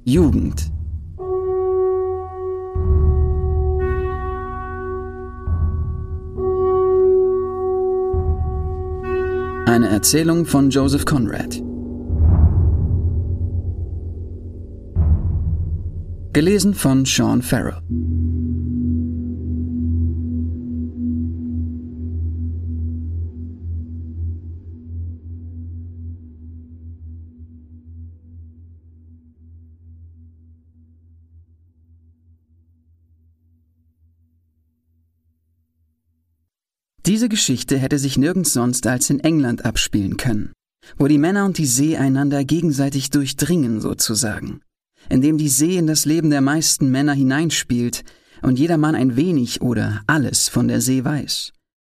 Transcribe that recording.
Jugend. Eine Erzählung von Joseph Conrad. Gelesen von Sean Farrell. Diese Geschichte hätte sich nirgends sonst als in England abspielen können, wo die Männer und die See einander gegenseitig durchdringen sozusagen, indem die See in das Leben der meisten Männer hineinspielt und jeder Mann ein wenig oder alles von der See weiß.